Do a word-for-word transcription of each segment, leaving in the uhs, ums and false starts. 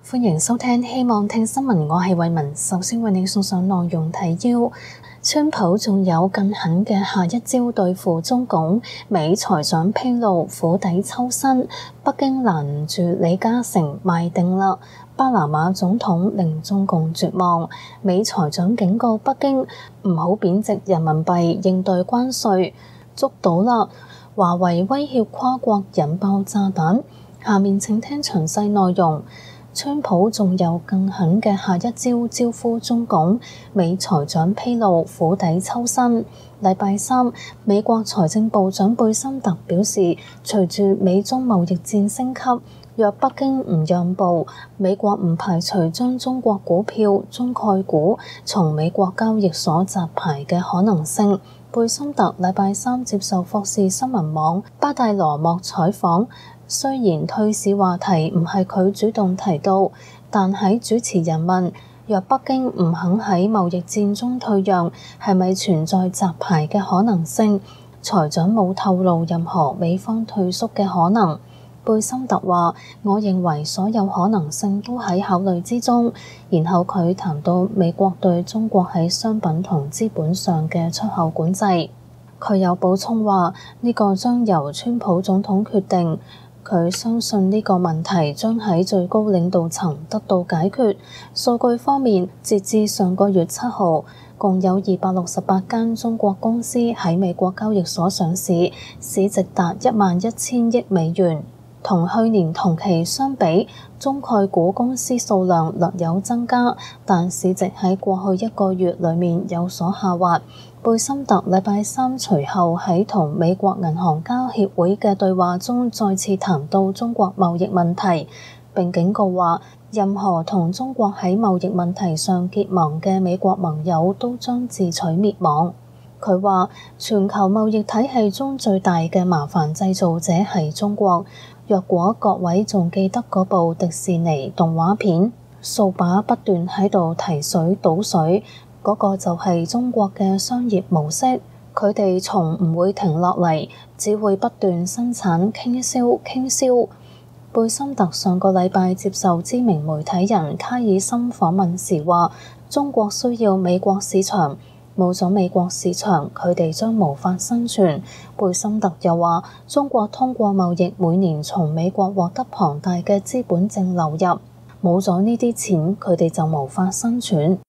歡迎收聽希望聽新聞，我係慧雯。首先為你送上內容提要：川普仲有更狠嘅下一招對付中共，美財長披露釜底抽薪，北京攔唔住李嘉誠賣定啦。巴拿馬總統令中共絕望，美財長警告北京唔好貶值人民幣應對關稅，捉到啦。華為威脅跨國引爆炸彈。下面請聽詳細內容。川普仲有更狠嘅下一招招呼中共，美財長披露釜底抽薪。禮拜三，美國財政部長貝森特表示，隨住美中貿易戰升級，若北京唔讓步，美國唔排除將中國股票、中概股從美國交易所摘牌嘅可能性。貝森特禮拜三接受霍士新聞網巴戴羅莫採訪。雖然退市話題唔係佢主動提到，但喺主持人問若北京唔肯喺貿易戰中退讓，係咪存在摘牌嘅可能性？財長冇透露任何美方退縮嘅可能。貝森特話：我認為所有可能性都喺考慮之中。然後佢談到美國對中國喺商品同資本上嘅出口管制，佢有補充話呢個將由川普總統決定。佢相信呢個問題將喺最高領導層得到解決。數據方面，截至上個月七號，共有二百六十八間中國公司喺美國交易所上市，市值達一萬一千億美元。同去年同期相比，中概股公司數量略有增加，但市值喺過去一個月裡面有所下滑。貝森特禮拜三隨後喺同美國銀行家協會嘅對話中再次談到中國貿易問題，並警告話任何同中國喺貿易問題上結盟嘅美國盟友都將自取滅亡。佢話全球貿易體系中最大嘅麻煩製造者係中國。若果各位仲記得嗰部迪士尼動畫片，掃把不斷喺度提水倒水，嗰個就係中國嘅商業模式。佢哋從唔會停落嚟，只會不斷生產傾銷傾銷。貝森特上個禮拜接受知名媒體人卡爾森訪問時話：中國需要美國市場。冇咗美國市場，佢哋將無法生存。貝森特又話：中國通過貿易每年從美國獲得龐大嘅資本淨流入，冇咗呢啲錢，佢哋就無法生存。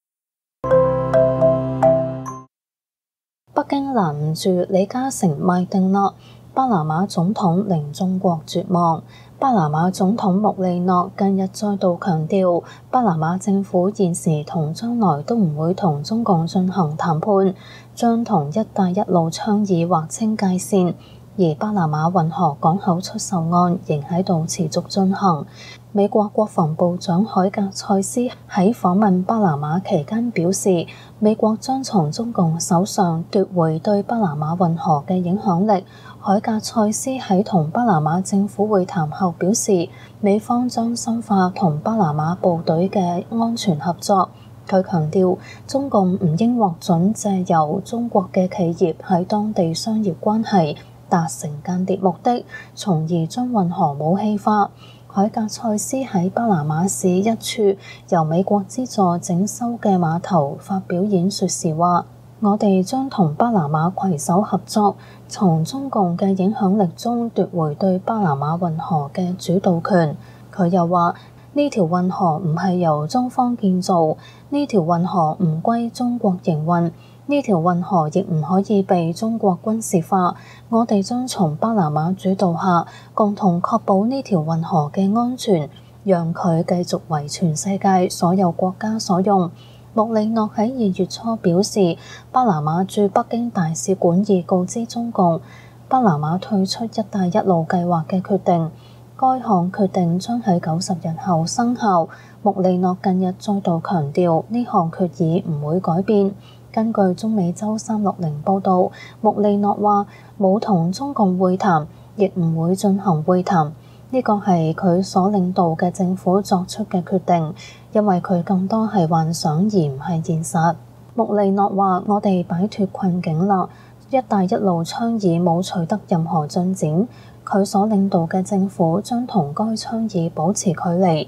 北京攔唔住李嘉誠賣定啦，巴拿馬總統令中國絕望。巴拿馬總統穆利諾近日再度強調，巴拿馬政府現時同將來都唔會同中共進行談判，將同一帶一路倡議劃清界線。而巴拿馬運河港口出售案仍喺度持續進行。美國國防部長海格塞斯喺訪問巴拿馬期間表示，美國將從中共手上奪回對巴拿馬運河嘅影響力。海格塞斯喺同巴拿馬政府會談後表示，美方將深化同巴拿馬部隊嘅安全合作。佢強調，中共唔應獲准借由中國嘅企業喺當地商業關係達成間諜目的，從而將運河武器化。海格塞斯喺巴拿馬市一處由美國資助整修嘅碼頭發表演說時話：我哋將同巴拿馬攜手合作，從中共嘅影響力中奪回對巴拿馬運河嘅主導權。佢又話：呢條運河唔係由中方建造，呢條運河唔歸中國營運，呢條運河亦唔可以被中國軍事化。我哋將從巴拿馬主導下，共同確保呢條運河嘅安全，讓佢繼續為全世界所有國家所用。穆里諾喺二月初表示，巴拿馬駐北京大使館已告知中共，巴拿馬退出一帶一路計劃嘅決定。該項決定將喺九十日後生效。穆里諾近日再度強調，呢項決議唔會改變。根據中美洲三六零報導，穆里諾話冇同中共會談，亦唔會進行會談。呢個係佢所領導嘅政府作出嘅決定，因為佢更多係幻想而唔係現實。穆里諾話：我哋擺脫困境啦，一帶一路倡議冇取得任何進展，佢所領導嘅政府將同該倡議保持距離。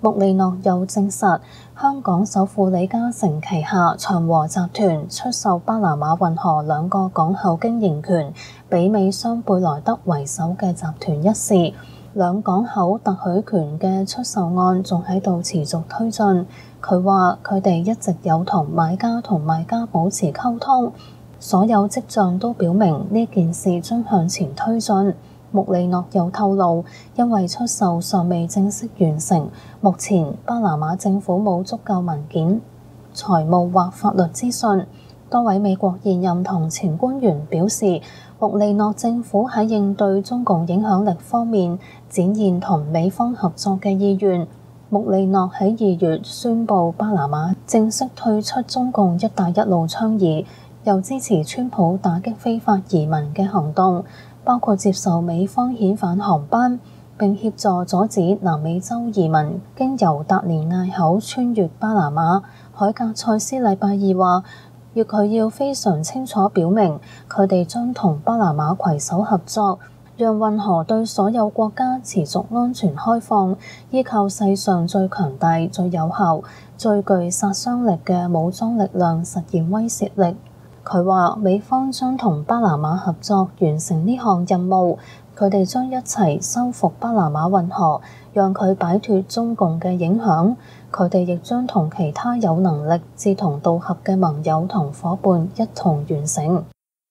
穆利諾又證實，香港首富李嘉誠旗下長和集團出售巴拿馬運河兩個港口經營權俾美商貝萊德為首嘅集團一事，兩港口特許權嘅出售案仲喺度持續推進。佢話佢哋一直有同買家同賣家保持溝通，所有跡象都表明呢件事將向前推進。穆利諾又透露，因為出售尚未正式完成，目前巴拿馬政府冇足夠文件、財務或法律資訊。多位美國現任同前官員表示，穆利諾政府喺應對中共影響力方面展現同美方合作嘅意願。穆利諾喺二月宣布巴拿馬正式退出中共一帶一路倡議，又支持川普打擊非法移民嘅行動，包括接受美方遣返航班，並協助阻止南美洲移民經由達連艾口穿越巴拿馬。海格塞斯禮拜二話，要佢要非常清楚表明，佢哋將同巴拿馬攜手合作，讓運河對所有國家持續安全開放，依靠世上最強大、最有效、最具殺傷力嘅武裝力量實現威懾力。佢話美方將同巴拿馬合作完成呢項任務，佢哋將一齊修復巴拿馬運河，讓佢擺脫中共嘅影響。佢哋亦將同其他有能力志同道合嘅盟友同夥伴一同完成。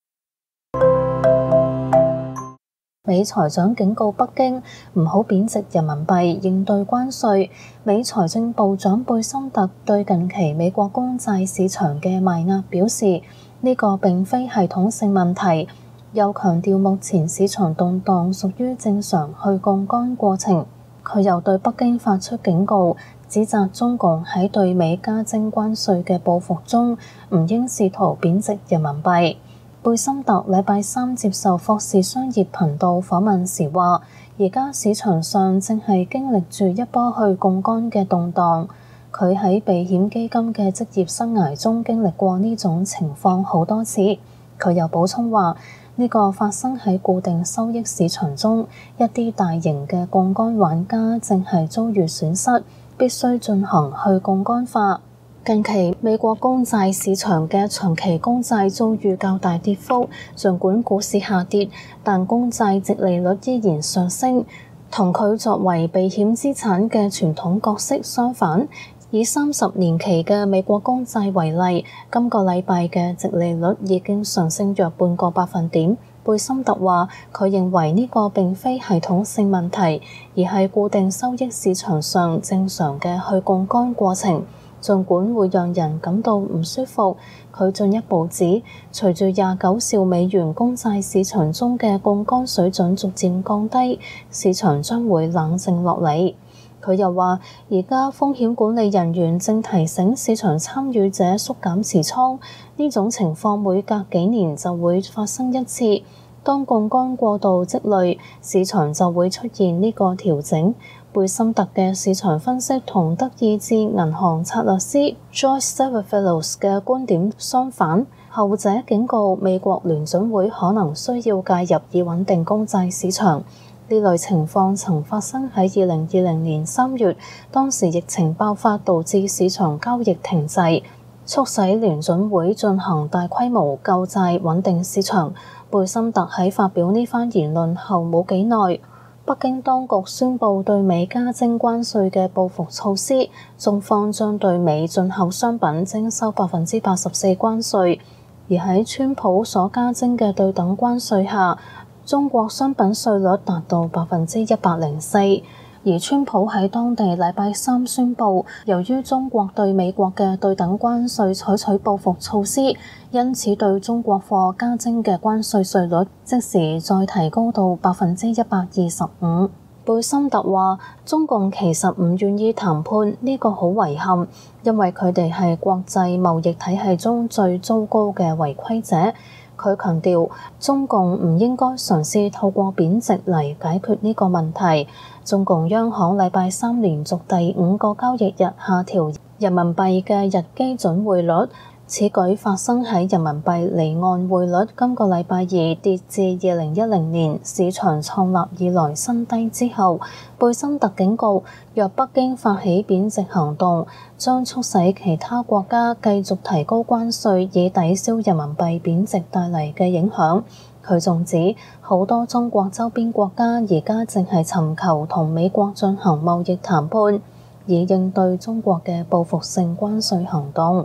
美財長警告北京唔好貶值人民幣應對關稅。美財政部長貝森特對近期美國公債市場嘅賣壓表示，呢個並非系統性問題，又強調目前市場動盪屬於正常去槓桿過程。佢又對北京發出警告，指責中共喺對美加徵關稅嘅報復中唔應試圖貶值人民幣。貝森特禮拜三接受霍士商業頻道訪問時話，而家市場上正係經歷住一波去槓桿嘅動盪。佢喺避險基金嘅職業生涯中經歷過呢種情況好多次。佢又補充話，呢個發生喺固定收益市場中，一啲大型嘅槓桿玩家正係遭遇損失，必須進行去槓桿化。近期美國公債市場嘅長期公債遭遇較大跌幅，儘管股市下跌，但公債殖利率依然上升。同佢作為避險資產嘅傳統角色相反，以三十年期嘅美國公債為例，今個禮拜嘅殖利率已經上升約半個百分點。貝森特話，佢認為呢個並非系統性問題，而係固定收益市場上正常嘅去槓桿過程。儘管會讓人感到唔舒服，佢進一步指，隨住廿九兆美元公債市場中嘅槓桿水準逐漸降低，市場將會冷靜落嚟。佢又話，而家風險管理人員正提醒市場參與者縮減持倉，呢種情況每隔幾年就會發生一次。當槓桿過度積累，市場就會出現呢個調整。貝森特嘅市場分析同德意志銀行策略師 Joyce Severfellows 嘅觀點相反，後者警告美國聯準會可能需要介入以穩定公債市場。呢類情況曾發生喺二零二零年三月，當時疫情爆發導致市場交易停滯，促使聯準會進行大規模購債穩定市場。貝森特喺發表呢番言論後冇幾耐，北京當局宣布對美加徵關稅嘅報復措施，中方將對美進口商品徵收百分之八十四關稅，而喺川普所加徵嘅對等關稅下，中國商品稅率達到百分之一百零四。而川普喺當地禮拜三宣布，由於中國對美國嘅對等關稅採取報復措施，因此對中國貨加徵嘅關稅稅率即時再提高到百分之一百二十五。貝森特話：中共其實唔願意談判，呢個好遺憾，因為佢哋係國際貿易體系中最糟糕嘅違規者。佢強調，中共唔應該嘗試透過貶值嚟解決呢個問題。中共央行禮拜三連續第五個交易日下調人民幣嘅日基準匯率， 此舉發生喺人民幣離岸匯率今個禮拜二跌至二零一零年市場創立以來新低之後，貝森特警告，若北京發起貶值行動，將促使其他國家繼續提高關稅以抵消人民幣貶值帶嚟嘅影響。佢仲指，好多中國周邊國家而家正係尋求同美國進行貿易談判，以應對中國嘅報復性關稅行動。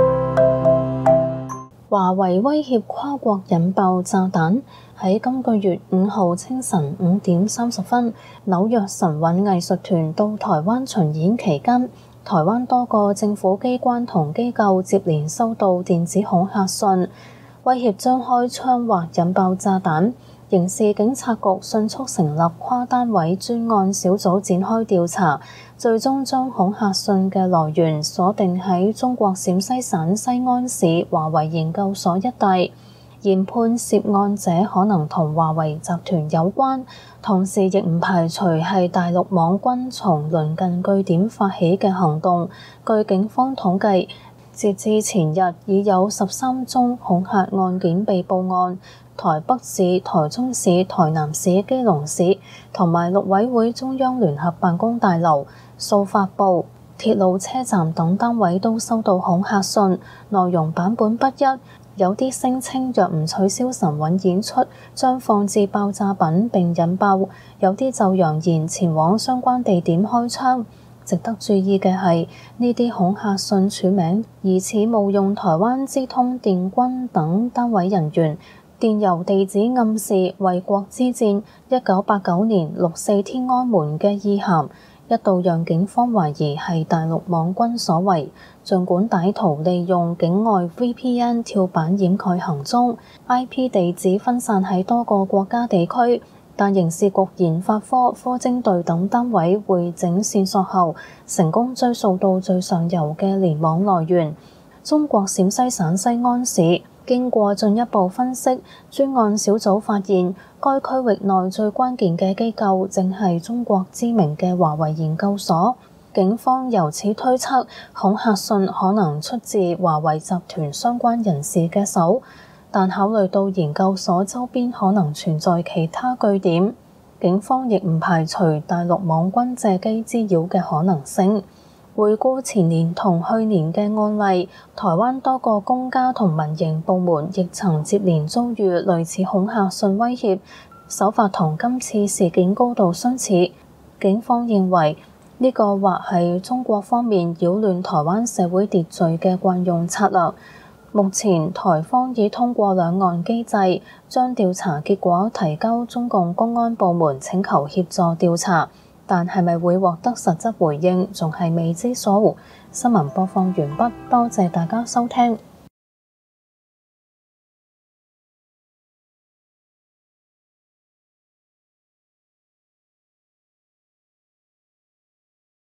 華為威脅跨國引爆炸彈。喺今個月五號清晨五點三十分，紐約神韻藝術團到台灣巡演期間，台灣多個政府機關同機構接連收到電子恐嚇信，威脅將開槍或引爆炸彈。刑事警察局迅速成立跨單位專案小組展開調查，最終將恐嚇信嘅來源鎖定喺中國陝西省西安市華為研究所一帶，研判涉案者可能同華為集團有關，同時亦唔排除係大陸網軍從鄰近據點發起嘅行動。據警方統計，截至前日已有十三宗恐嚇案件被報案。台北市、台中市、台南市、基隆市同埋陸委會中央聯合辦公大樓、數發部、鐵路車站等單位都收到恐嚇信，內容版本不一，有啲聲稱若唔取消神韻演出，將放置爆炸品並引爆；有啲就揚言前往相關地點開槍。值得注意嘅係，呢啲恐嚇信署名疑似冒用台灣資通電軍等單位人員。電郵地址暗示為國之戰一九八九年六四天安門嘅意涵，一度讓警方懷疑係大陸網軍所為。儘管歹徒利用境外 V P N 跳板掩蓋行蹤， I P 地址分散喺多個國家地區，但刑事局研發科、科偵隊等單位匯整線索後，成功追溯到最上游嘅聯網來源——中國陝西省西安市。經過進一步分析，專案小組發現，該區域內最關鍵嘅機構正係中國知名嘅華為研究所。警方由此推測，恐嚇信可能出自華為集團相關人士嘅手，但考慮到研究所周邊可能存在其他據點，警方亦唔排除大陸網軍借機滋擾嘅可能性。回顧前年同去年嘅案例，台灣多個公家同民營部門亦曾接連遭遇類似恐嚇信威脅，手法同今次事件高度相似。警方認為呢個或係中國方面擾亂台灣社會秩序嘅慣用策略。目前台方已通過兩岸機制，將調查結果提交中共公安部門請求協助調查。但係咪會獲得實質回應，仲係未知數。新聞播放完畢，多謝大家收聽。